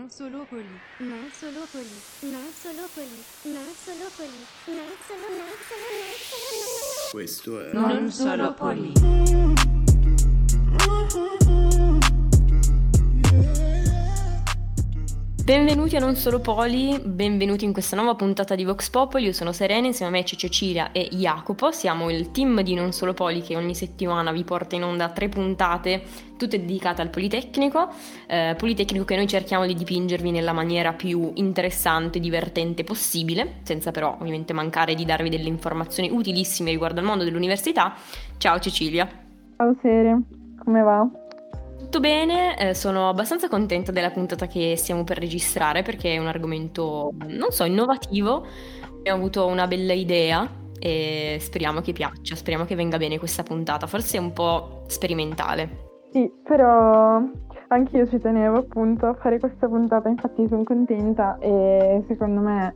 Non solo poli. Non solo poli. Non solo poli. Non solo poli. Non solo. Questo è Non solo poli. Benvenuti a Non Solo Poli, benvenuti in questa nuova puntata di Vox Populi. Io sono Serena, insieme a me c'è Cecilia e Jacopo. Siamo il team di Non Solo Poli che ogni settimana vi porta in onda 3 puntate, tutte dedicate al Politecnico. Politecnico che noi cerchiamo di dipingervi nella maniera più interessante e divertente possibile, senza però ovviamente mancare di darvi delle informazioni utilissime riguardo al mondo dell'università. Ciao Cecilia. Ciao Sere, come va? Tutto bene, sono abbastanza contenta della puntata che stiamo per registrare perché è un argomento, non so, innovativo. Abbiamo avuto una bella idea e speriamo che piaccia, speriamo che venga bene questa puntata, forse è un po' sperimentale. Sì, però anche io ci tenevo appunto a fare questa puntata, infatti sono contenta e secondo me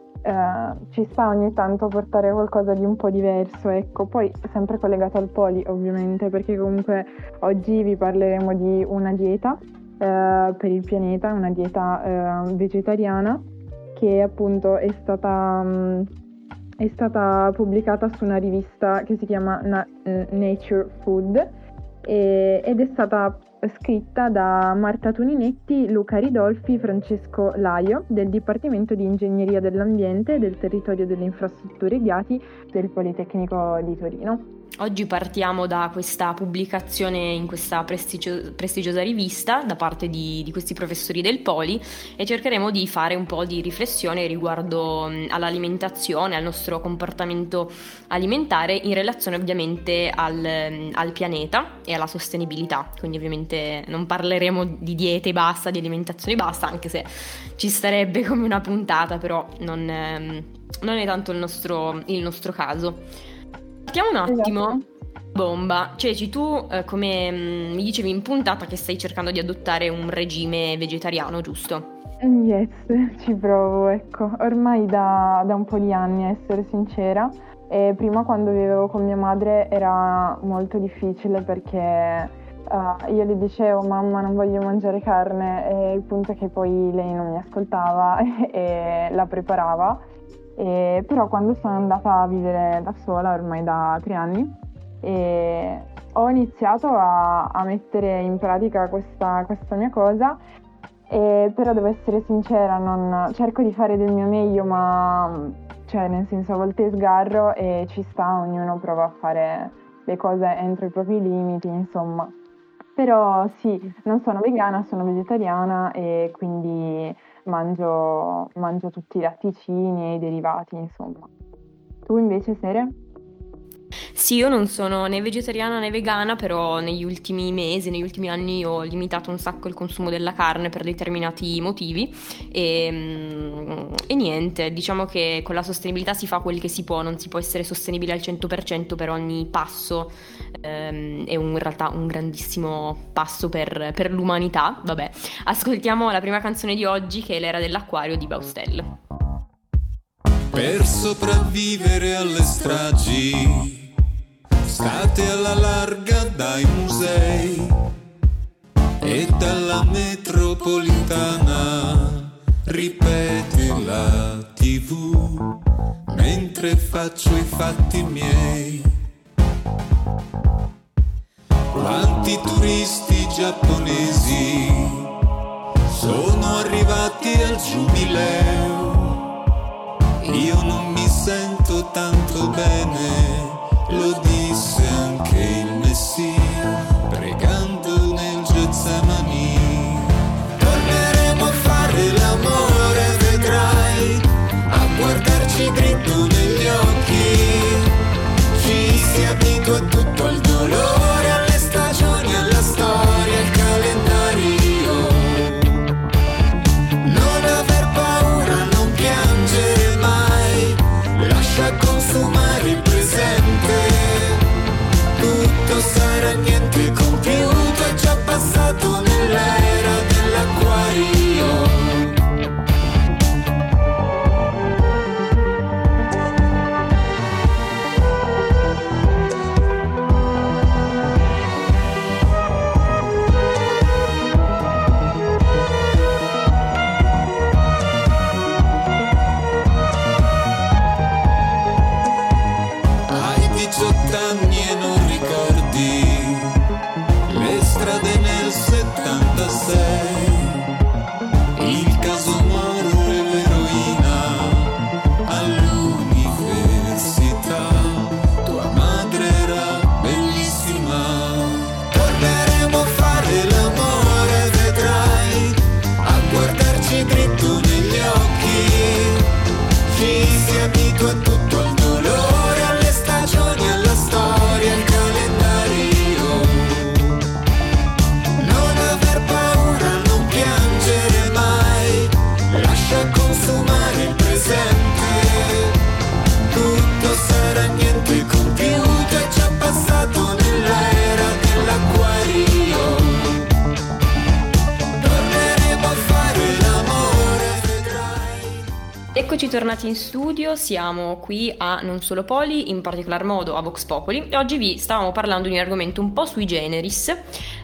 ci sta ogni tanto portare qualcosa di un po' diverso, ecco, poi sempre collegato al poli ovviamente, perché comunque oggi vi parleremo di una dieta per il pianeta, una dieta vegetariana che appunto è stata pubblicata su una rivista che si chiama Nature Food ed è stata scritta da Marta Toninetti, Luca Ridolfi, Francesco Laio del Dipartimento di Ingegneria dell'Ambiente e del Territorio delle Infrastrutture Ghiati del Politecnico di Torino. Oggi partiamo da questa pubblicazione in questa prestigiosa rivista da parte di questi professori del Poli e cercheremo di fare un po' di riflessione riguardo all'alimentazione, al nostro comportamento alimentare in relazione ovviamente al pianeta e alla sostenibilità. Quindi ovviamente non parleremo di diete e basta, di alimentazione e basta, anche se ci starebbe come una puntata, però non è tanto il nostro caso. Partiamo un attimo, Esatto. bomba. Ceci, tu come mi dicevi in puntata che stai cercando di adottare un regime vegetariano, giusto? Yes, ci provo, ecco, ormai da un po' di anni, a essere sincera. E prima quando vivevo con mia madre era molto difficile perché io le dicevo mamma non voglio mangiare carne e il punto è che poi lei non mi ascoltava e la preparava. Però quando sono andata a vivere da sola ormai da 3 anni ho iniziato a mettere in pratica questa mia cosa. Però devo essere sincera, cerco di fare del mio meglio, ma cioè nel senso a volte sgarro e ci sta, ognuno prova a fare le cose entro i propri limiti, insomma. Però sì, non sono vegana, sono vegetariana e quindi mangio tutti i latticini e i derivati, insomma. Tu invece, Sere? Sì, io non sono né vegetariana né vegana, però negli ultimi mesi, negli ultimi anni ho limitato un sacco il consumo della carne per determinati motivi e niente, diciamo che con la sostenibilità si fa quel che si può, non si può essere sostenibile al 100% per ogni passo, è in realtà un grandissimo passo per l'umanità. Vabbè, ascoltiamo la prima canzone di oggi che è L'era dell'acquario di Baustelle. Per sopravvivere alle stragi state alla larga dai musei e dalla metropolitana ripete la TV mentre faccio i fatti miei. Quanti turisti giapponesi sono arrivati al giubileo. Io non mi sento tanto bene, lo disse anche il Messia, pregando nel Getsemani. Torneremo a fare l'amore, vedrai, a guardarci dritto negli occhi. Ci si abitua a tutto il dolore, alle stagioni, alla storia, al calendario. Non aver paura, non piangere mai, lascia consumare il presente. Tutto sarà niente compiuto, è già passato nell'era dell'acquario. Eccoci tornati in studio, siamo qui a Non Solo Poli, in particolar modo a Vox Populi, e oggi vi stavamo parlando di un argomento un po' sui generis,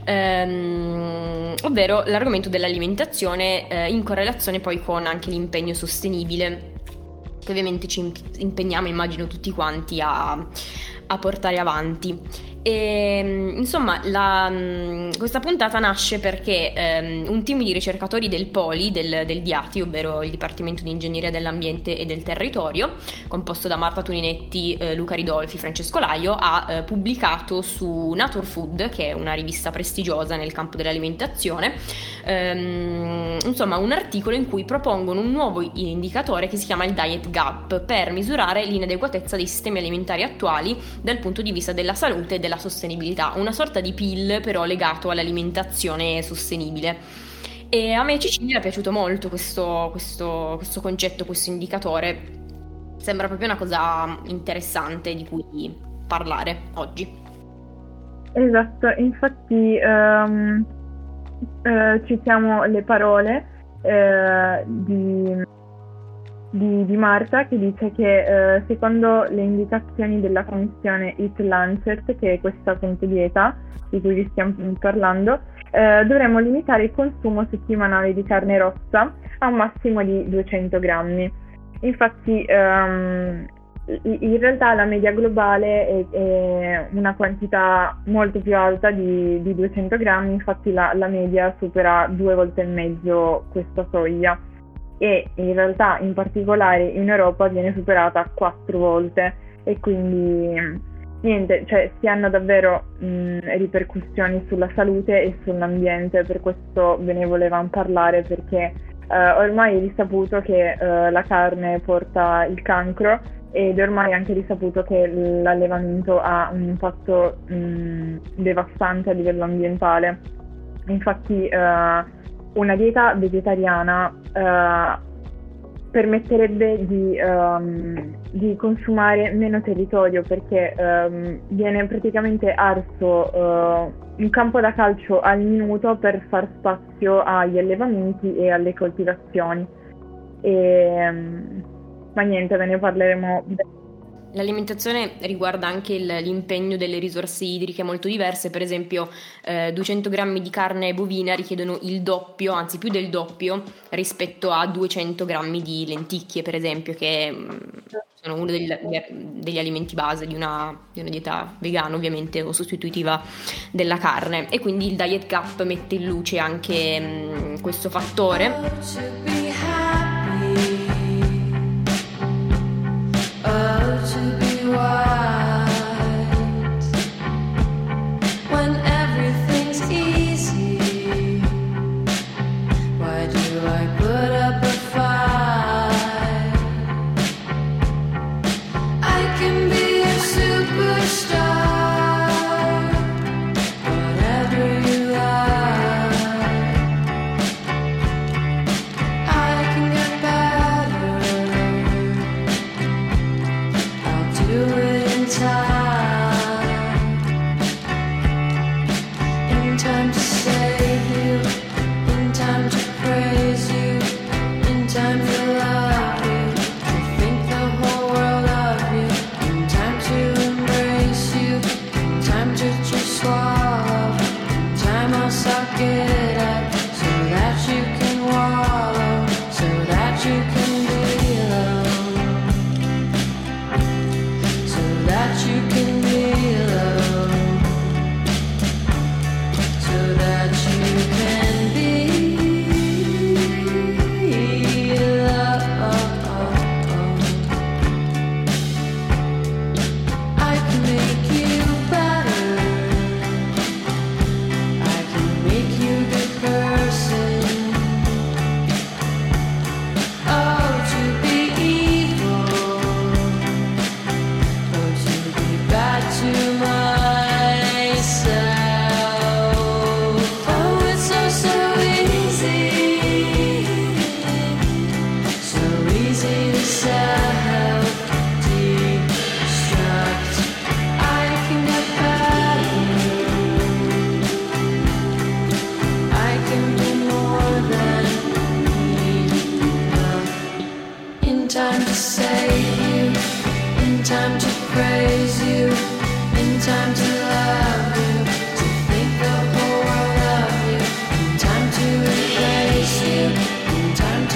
ovvero l'argomento dell'alimentazione in correlazione poi con anche l'impegno sostenibile, che ovviamente ci impegniamo, immagino tutti quanti, a portare avanti. E, insomma, questa puntata nasce perché un team di ricercatori del Poli, del DIATI, ovvero il Dipartimento di Ingegneria dell'Ambiente e del Territorio, composto da Marta Toninetti, Luca Ridolfi, Francesco Laio, ha pubblicato su Nature Food, che è una rivista prestigiosa nel campo dell'alimentazione, insomma un articolo in cui propongono un nuovo indicatore che si chiama il Diet Gap, per misurare l'inadeguatezza dei sistemi alimentari attuali dal punto di vista della salute e della sostenibilità, una sorta di PIL però legato all'alimentazione sostenibile. E a me, Cecilia, è piaciuto molto questo concetto, questo indicatore. Sembra proprio una cosa interessante di cui parlare oggi. Esatto, infatti citiamo le parole di Marta, che dice che secondo le indicazioni della commissione Eat Lancet, che è questa fonte dieta di cui vi stiamo parlando, dovremmo limitare il consumo settimanale di carne rossa a un massimo di 200 grammi. Infatti in realtà la media globale è una quantità molto più alta di 200 grammi, infatti la media supera 2 volte e mezzo questa soglia, e in realtà in particolare in Europa viene superata 4 volte, e quindi niente, cioè si hanno davvero ripercussioni sulla salute e sull'ambiente. Per questo ve ne volevamo parlare, perché ormai è risaputo che la carne porta il cancro, ed è ormai anche risaputo che l'allevamento ha un impatto devastante a livello ambientale. Infatti una dieta vegetariana permetterebbe di consumare meno territorio, perché viene praticamente arso un campo da calcio al minuto per far spazio agli allevamenti e alle coltivazioni. Ma niente, ve ne parleremo. L'alimentazione riguarda anche l'impegno delle risorse idriche molto diverse. Per esempio 200 grammi di carne bovina richiedono il doppio, anzi più del doppio, rispetto a 200 grammi di lenticchie, per esempio, che sono uno degli alimenti base di una dieta vegana, ovviamente, o sostitutiva della carne. E quindi il Diet Gap mette in luce anche questo fattore. In time to save you, in time to praise you.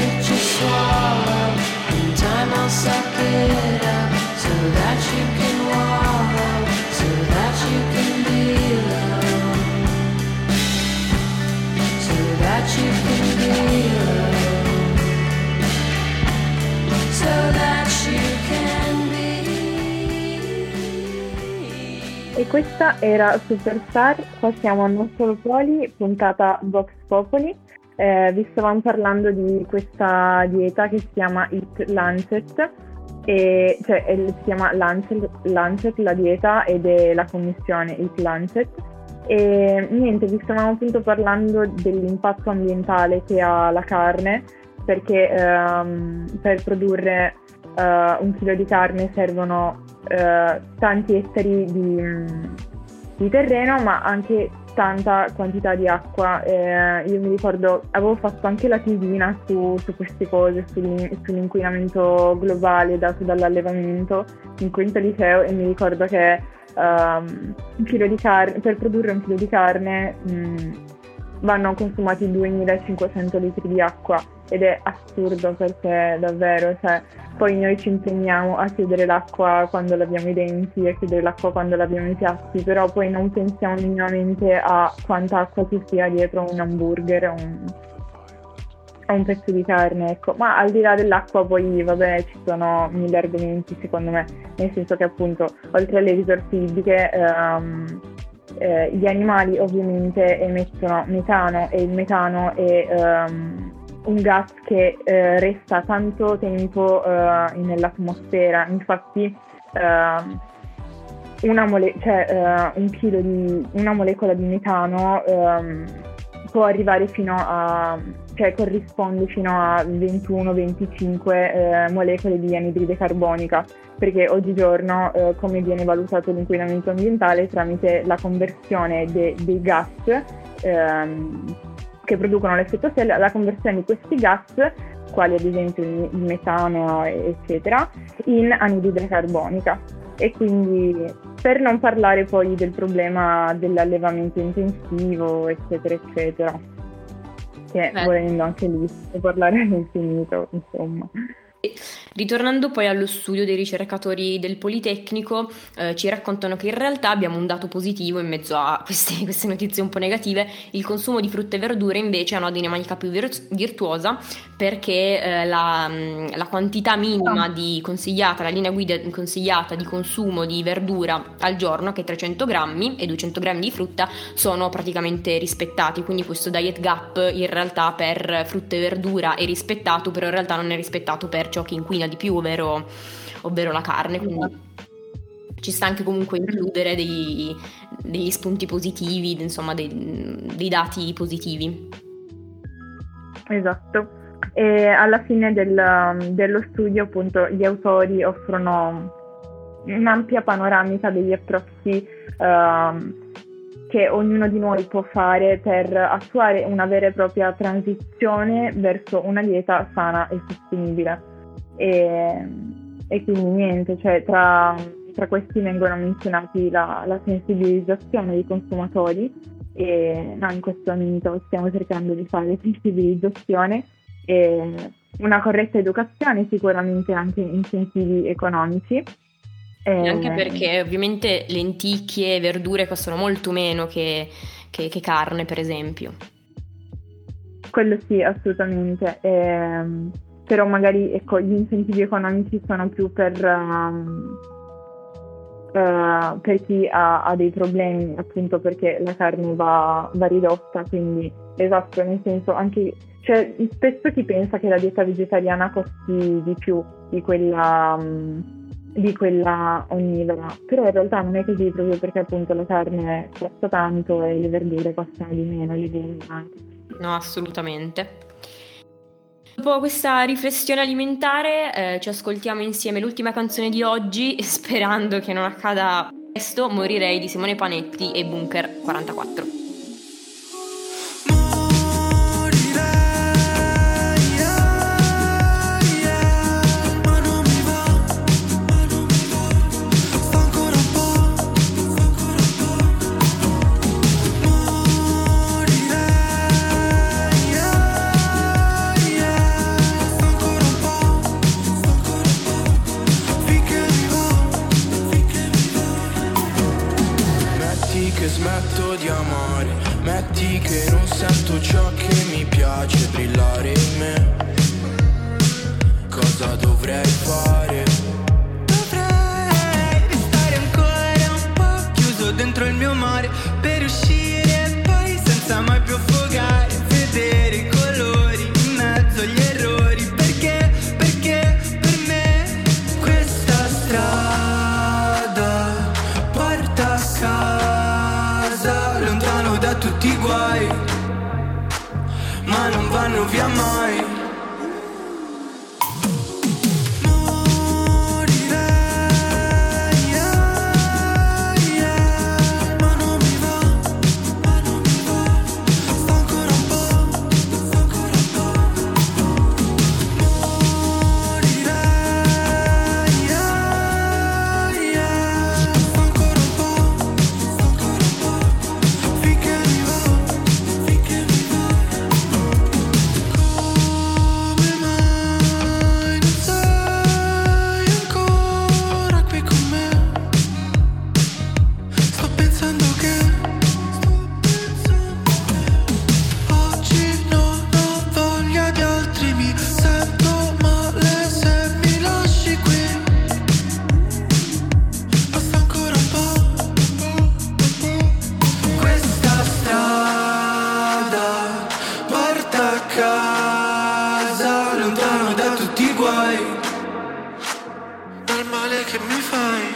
that you swallow. In time I'll suck it up so that you can wallow, so that you can be alone, so that you can be alone, so that you can be. E questa era Superstar, qua siamo a Non Solo Poli, puntata Vox Populi. Vi stavamo parlando di questa dieta che si chiama Eat Lancet, si chiama Lancet la dieta ed è la commissione Eat Lancet. E niente, vi stavamo appunto parlando dell'impatto ambientale che ha la carne, perché per produrre 1 chilo di carne servono tanti ettari di terreno, ma anche tanta quantità di acqua. Io mi ricordo, avevo fatto anche la tesina su queste cose, sull'inquinamento globale dato dall'allevamento in quinto liceo, e mi ricordo che un chilo di carne, per produrre 1 chilo di carne vanno consumati 2500 litri di acqua, ed è assurdo, perché davvero, poi noi ci impegniamo a chiudere l'acqua quando laviamo i denti, a chiudere l'acqua quando laviamo i piatti, però poi non pensiamo minimamente a quanta acqua ci sia dietro un hamburger o un pezzo di carne, ecco. Ma al di là dell'acqua poi, vabbè, ci sono 1000 argomenti secondo me, nel senso che appunto, oltre alle risorse idriche, gli animali ovviamente emettono metano, e il metano è un gas che resta tanto tempo nell'atmosfera. Infatti una molecola di metano può arrivare fino a, corrisponde fino a 21-25 molecole di anidride carbonica, perché oggigiorno come viene valutato l'inquinamento ambientale tramite la conversione dei gas che producono l'effetto serra, la conversione di questi gas, quali ad esempio il metano, eccetera, in anidride carbonica. E quindi, per non parlare poi del problema dell'allevamento intensivo, eccetera, eccetera, che volendo anche lì può parlare all'infinito, insomma. Ritornando poi allo studio dei ricercatori del Politecnico, ci raccontano che in realtà abbiamo un dato positivo in mezzo a queste notizie un po' negative. Il consumo di frutta e verdure invece ha una dinamica più virtuosa, perché la quantità minima la linea guida consigliata di consumo di verdura al giorno, che è 300 grammi, e 200 grammi di frutta sono praticamente rispettati, quindi questo diet gap in realtà per frutta e verdura è rispettato, però in realtà non è rispettato per ciò che inquina di più, ovvero la carne, quindi ci sta anche comunque includere degli spunti positivi, insomma dei dati positivi. Esatto, e alla fine dello studio appunto gli autori offrono un'ampia panoramica degli approcci che ognuno di noi può fare per attuare una vera e propria transizione verso una dieta sana e sostenibile. E quindi niente, tra questi vengono menzionati la sensibilizzazione dei consumatori, e noi in questo momento stiamo cercando di fare sensibilizzazione, e una corretta educazione, sicuramente anche incentivi economici. Anche perché ovviamente lenticchie e verdure costano molto meno che carne, per esempio. Quello sì, assolutamente. Però magari gli incentivi economici sono più per chi ha dei problemi, appunto perché la carne va ridotta, quindi esatto, nel senso anche, spesso chi pensa che la dieta vegetariana costi di più di quella onnivora, però in realtà non è così, proprio perché appunto la carne costa tanto e le verdure costano di meno, le viene anche. No, assolutamente. Dopo questa riflessione alimentare ci ascoltiamo insieme l'ultima canzone di oggi, sperando che non accada presto. Morirei di Simone Panetti e Bunker 44. lontano da tutti i guai, dal male che mi fai.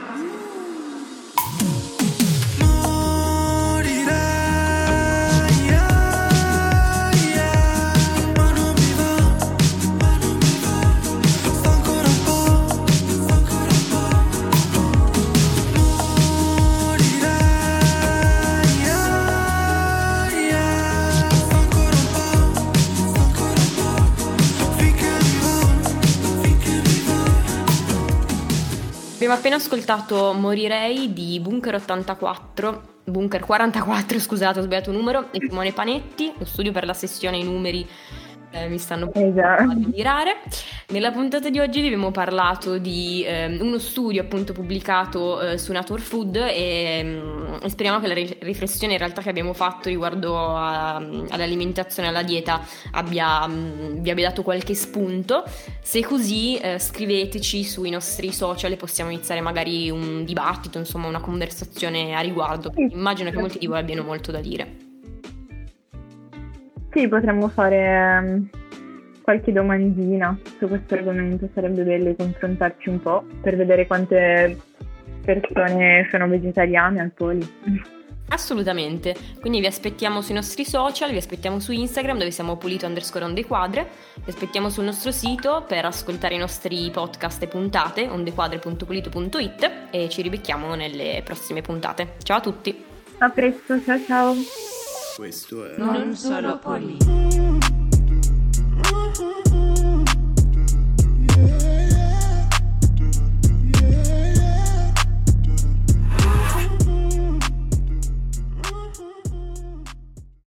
Abbiamo appena ascoltato Morirei di Bunker 44, scusate, ho sbagliato numero, e Simone Panetti. Lo studio per la sessione i numeri mi stanno a delirare. Nella puntata di oggi vi abbiamo parlato di uno studio appunto pubblicato su Nature Food e speriamo che la riflessione in realtà che abbiamo fatto riguardo all'alimentazione e alla dieta vi abbia dato qualche spunto. Se è così, scriveteci sui nostri social e possiamo iniziare magari un dibattito, insomma una conversazione a riguardo. Immagino che molti di voi abbiano molto da dire. Sì, potremmo fare qualche domandina su questo argomento, sarebbe bello confrontarci un po' per vedere quante persone sono vegetariane al Poli. Assolutamente, quindi vi aspettiamo sui nostri social, vi aspettiamo su Instagram dove siamo pulito_ondequadre, vi aspettiamo sul nostro sito per ascoltare i nostri podcast e puntate ondequadre.pulito.it e ci ribecchiamo nelle prossime puntate. Ciao a tutti! A presto, ciao ciao! Questo è Non solo Poli.